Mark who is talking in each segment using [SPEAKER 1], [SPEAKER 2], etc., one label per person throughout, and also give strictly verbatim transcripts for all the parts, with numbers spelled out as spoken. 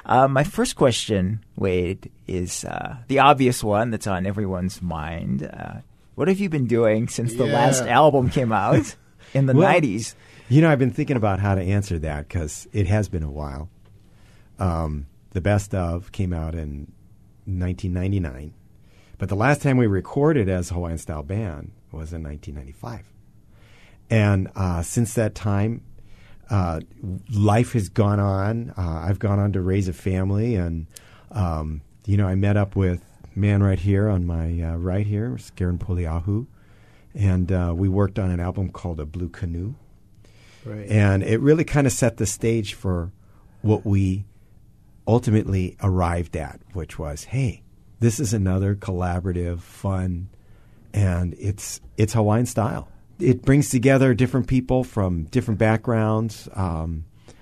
[SPEAKER 1] Uh, my first question, Wade, is uh, the obvious one that's on everyone's mind. Uh, what have you been doing since the
[SPEAKER 2] Yeah.
[SPEAKER 1] last album came out in the
[SPEAKER 3] Well,
[SPEAKER 1] nineties?
[SPEAKER 3] You know, I've been thinking about how to answer that because it has been a while. Um, the Best Of came out in nineteen ninety-nine, but the last time we recorded as Hawaiian Style Band was in nineteen ninety-five. And uh, since that time, uh, life has gone on. Uh, I've gone on to raise a family, and um, you know, I met up with man right here on my uh, right here, Garen Poliahu, and uh, we worked on an album called A Blue Canoe.
[SPEAKER 2] Right.
[SPEAKER 3] And it really kind of set the stage for what we ultimately arrived at, which was, hey, this is another collaborative, fun, and it's it's Hawaiian style. It brings together different people from different backgrounds. Um,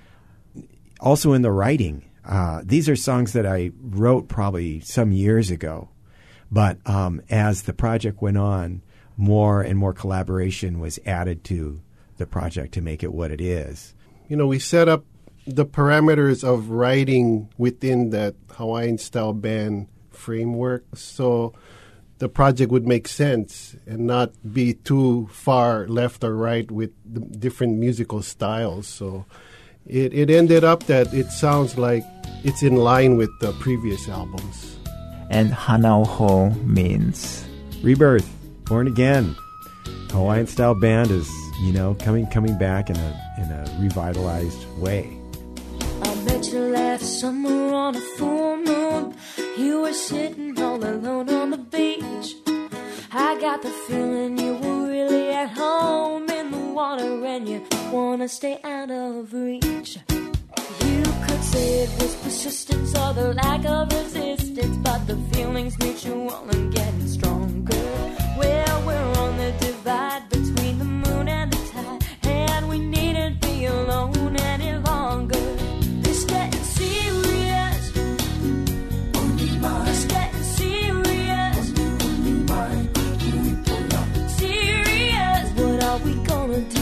[SPEAKER 3] also in the writing, uh, these are songs that I wrote probably some years ago, but um, as the project went on, more and more collaboration was added to the project to make it what it is.
[SPEAKER 2] You know, we set up the parameters of writing within that Hawaiian Style Band framework, so the project would make sense and not be too far left or right with the different musical styles. So it, it ended up that it sounds like it's in line with the previous albums.
[SPEAKER 1] And Hanauho means?
[SPEAKER 3] Rebirth, born again. Hawaiian Style Band is, you know, coming coming back in a in a revitalized way.
[SPEAKER 4] I met you last summer on a full moon. You were sitting all alone on the beach. I got the feeling you were really at home in the water and you wanna stay out of reach. You could say it was persistence or the lack of resistance, but the feeling's mutual and getting stronger. Well, we're on the divide between the moon and the tide, and we needn't be alone any longer. It's getting serious. It's getting serious. Serious. What are we gonna do?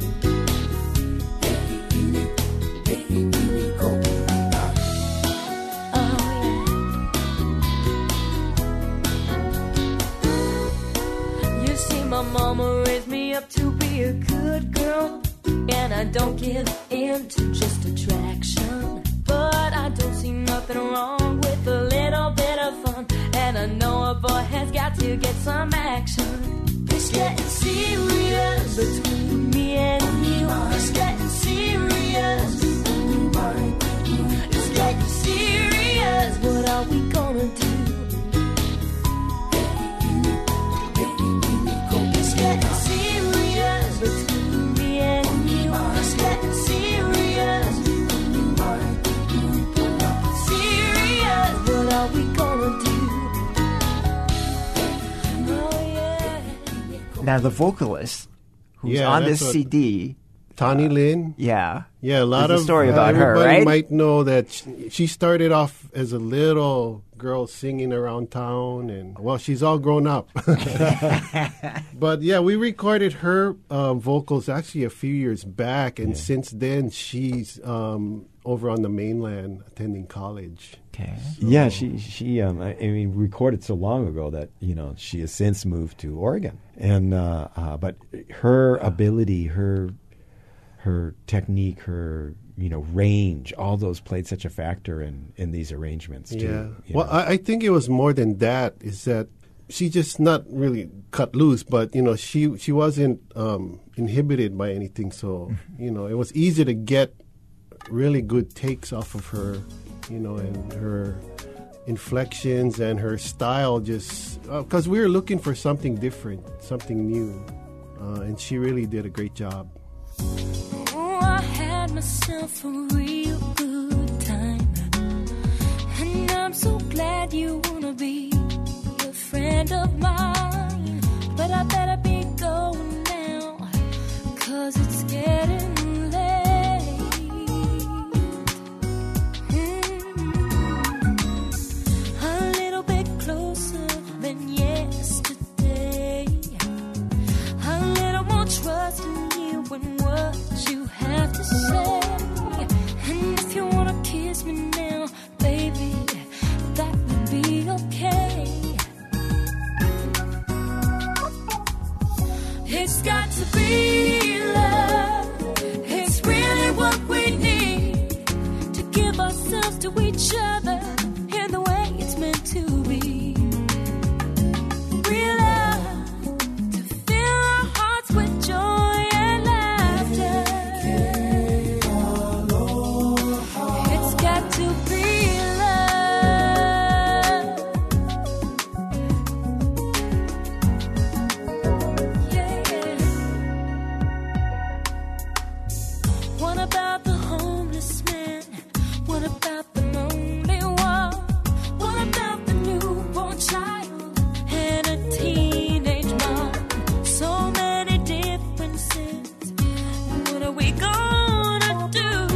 [SPEAKER 4] My mama raised me up to be a good girl, and I don't give in to just attraction. But I don't see nothing wrong with a little bit of fun, and I know a boy has got to get some action. It's getting serious between me and you. It's getting serious. It's getting serious. What are we gonna do? Getting serious between me and you. It's getting serious. Serious. What are we gonna do? Oh yeah.
[SPEAKER 1] Now, the vocalist who's
[SPEAKER 2] Yeah,
[SPEAKER 1] on
[SPEAKER 2] that's
[SPEAKER 1] this
[SPEAKER 2] what-
[SPEAKER 1] C D,
[SPEAKER 2] Tawny Lynn.
[SPEAKER 1] yeah,
[SPEAKER 2] Yeah, a lot
[SPEAKER 1] There's a
[SPEAKER 2] of
[SPEAKER 1] story about
[SPEAKER 2] uh,
[SPEAKER 1] her,
[SPEAKER 2] everybody
[SPEAKER 1] right?
[SPEAKER 2] might know that she, she started off as a little girl singing around town, and well, she's all grown up. But yeah, we recorded her uh, vocals actually a few years back, and
[SPEAKER 3] Yeah.
[SPEAKER 2] since then she's um, over on the mainland attending college.
[SPEAKER 1] okay.
[SPEAKER 3] Yeah, she she um, I, I mean recorded so long ago that you know she has since moved to Oregon, and uh, uh, but her ability, her her technique, her you know range, all those played such a factor in, in these arrangements too.
[SPEAKER 2] Yeah.
[SPEAKER 3] you
[SPEAKER 2] Well,
[SPEAKER 3] know.
[SPEAKER 2] I, I think it was more than that. Is that she just not really cut loose, but you know she she wasn't um, inhibited by anything. So you know it was easy to get really good takes off of her, you know, and her inflections and her style. Just because uh, we were looking for something different, something new, uh, and she really did a great job.
[SPEAKER 4] Oh, I had myself a real good time, and I'm so glad you wanna be a friend of mine. But I better be going now, 'cause it's getting late. Mm-hmm. A little bit closer than yesterday, a little more trust in you and what you have to say. And if you wanna kiss me now, to each other in the way it's meant to be. Real love to fill our hearts with joy and laughter. It's got to be love. Yeah, yeah. What about the homeless man? What about the lonely one? What about the newborn child and a teenage mom? So many differences. What are we gonna do?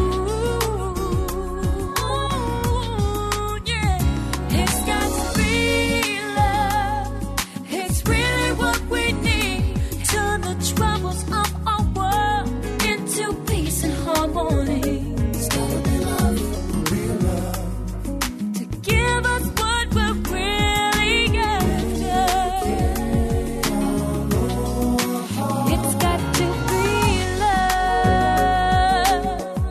[SPEAKER 4] Ooh, yeah. It's got to be love. It's really what we need. Turn the troubles of our world into peace and harmony. It's gotta be love, real love, to give us what we're really after. It's got to be love.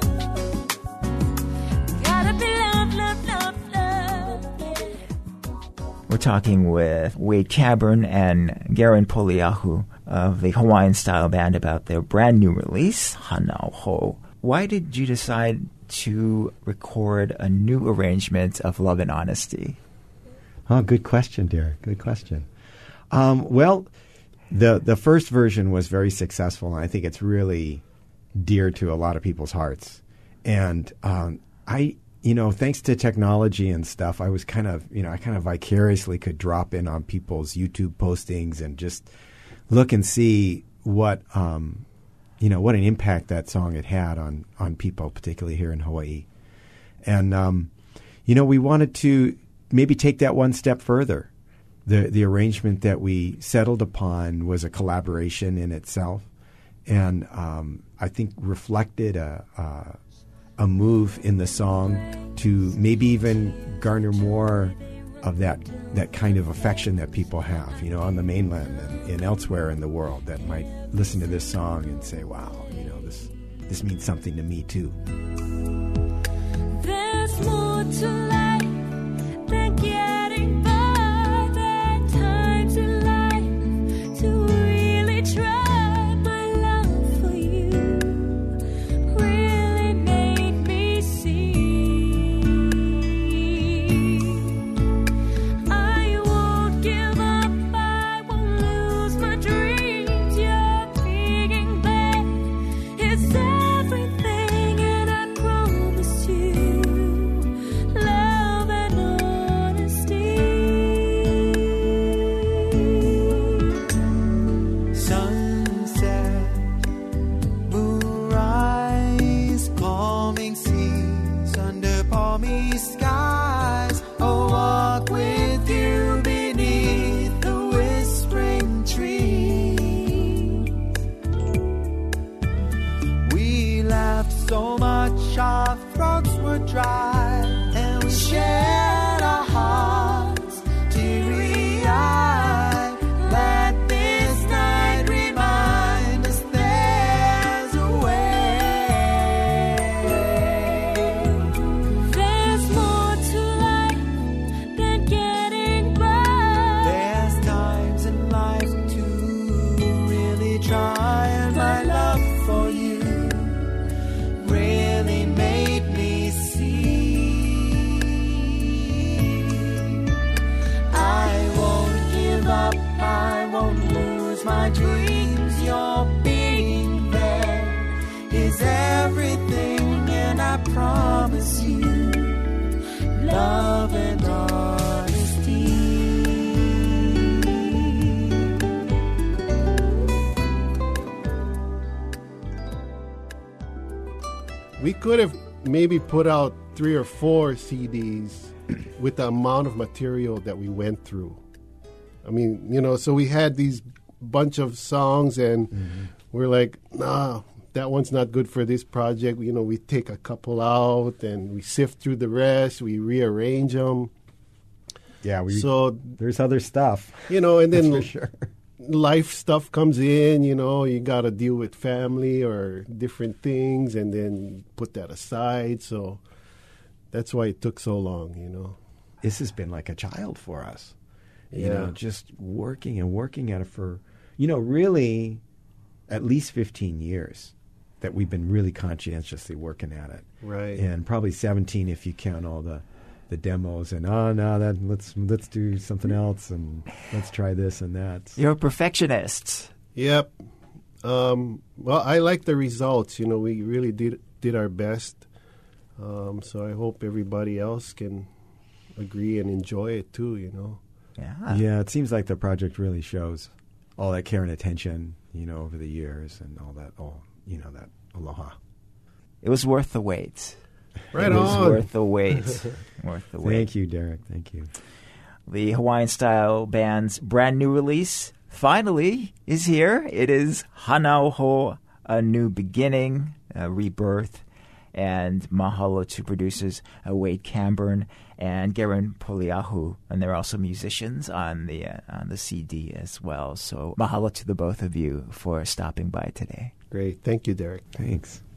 [SPEAKER 4] Gotta be love, love, love, love.
[SPEAKER 1] We're talking with Wade Caburn and Garen Poliahu of the Hawaiian Style Band about their brand new release, Hanau Ho. Why did you decide to record a new arrangement of Love and Honesty?
[SPEAKER 3] Oh, good question, Derek. Good question. Um, well, the the first version was very successful, and I think it's really dear to a lot of people's hearts. And um, I, you know, thanks to technology and stuff, I was kind of, you know, I kind of vicariously could drop in on people's YouTube postings and just look and see what, um, you know, what an impact that song had had on on people, particularly here in Hawaii. And um, you know, we wanted to maybe take that one step further. The the arrangement that we settled upon was a collaboration in itself, and um, I think reflected a, a a move in the song to maybe even garner more of that that kind of affection that people have, you know, on the mainland and, and elsewhere in the world that might listen to this song and say, "Wow, you know, this this means something to me too."
[SPEAKER 4] There's more to life than getting by. There are times in life to really try. My love for you really made me see. I won't give up, I won't lose my dreams. You're big and bad, it's everything, and I promise you love and honesty.
[SPEAKER 5] Sunset, moonrise, calming seas under balmy skies. I'll walk with you beneath the whispering trees. We laughed so much our throats were dry, and we shared our hearts teary-eyed. Let this night remind us there's a way.
[SPEAKER 4] There's more to life than getting by.
[SPEAKER 5] There's times in life to really try, and my love for you really made me see. I won't give up, I won't lose my dreams. Your being there is everything, and I promise you love and honesty.
[SPEAKER 2] We could have maybe put out three or four C Ds with the amount of material that we went through. I mean, you know, so we had these bunch of songs, and we're like, nah, that one's not good for this project. You know, we take a couple out, and we sift through the rest, we rearrange them.
[SPEAKER 3] Yeah, we.
[SPEAKER 2] So,
[SPEAKER 3] there's other stuff.
[SPEAKER 2] you know, and
[SPEAKER 3] That's
[SPEAKER 2] then
[SPEAKER 3] for sure.
[SPEAKER 2] life stuff comes in, you know, you got to deal with family or different things, and then put that aside. So that's why it took so long, you know.
[SPEAKER 3] This has been like a child for us. You
[SPEAKER 2] Yeah.
[SPEAKER 3] know, just working and working at it for, you know, really at least fifteen years that we've been really conscientiously working at it.
[SPEAKER 2] Right.
[SPEAKER 3] And probably seventeen if you count all the, the demos and, oh, no, that let's let's do something else and let's try this and that.
[SPEAKER 1] You're a perfectionist.
[SPEAKER 2] Yep. Um, well, I like the results. You know, we really did did our best. Um, so I hope everybody else can agree and enjoy it too, you know.
[SPEAKER 1] Yeah.
[SPEAKER 3] Yeah, it seems like the project really shows all that care and attention, you know, over the years and all that, all, you know, that aloha.
[SPEAKER 1] It was worth the wait.
[SPEAKER 2] Right
[SPEAKER 1] it was
[SPEAKER 2] on.
[SPEAKER 1] worth the wait. worth the wait.
[SPEAKER 3] Thank you, Derek. Thank you.
[SPEAKER 1] The Hawaiian Style Band's brand new release finally is here. It is Hanauho, A New Beginning, a Rebirth. And mahalo to producers uh, Wade Camburn and Garen Poliahu, and they're also musicians on the uh, on the C D as well. So mahalo to the both of you for stopping by today.
[SPEAKER 2] Great. Thank you, Derek.
[SPEAKER 3] Thanks.